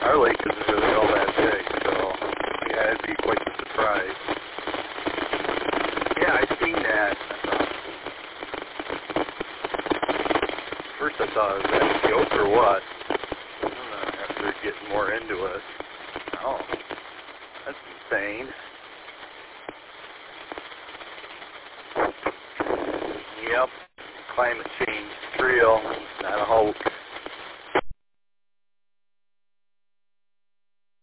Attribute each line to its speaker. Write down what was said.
Speaker 1: our lake isn't really all that big, so yeah, it'd be quite the surprise. Yeah, I've seen that. First I thought it was that yoke or what. After getting more into it. Oh, that's insane. Yep, climate change is real, not a hoax.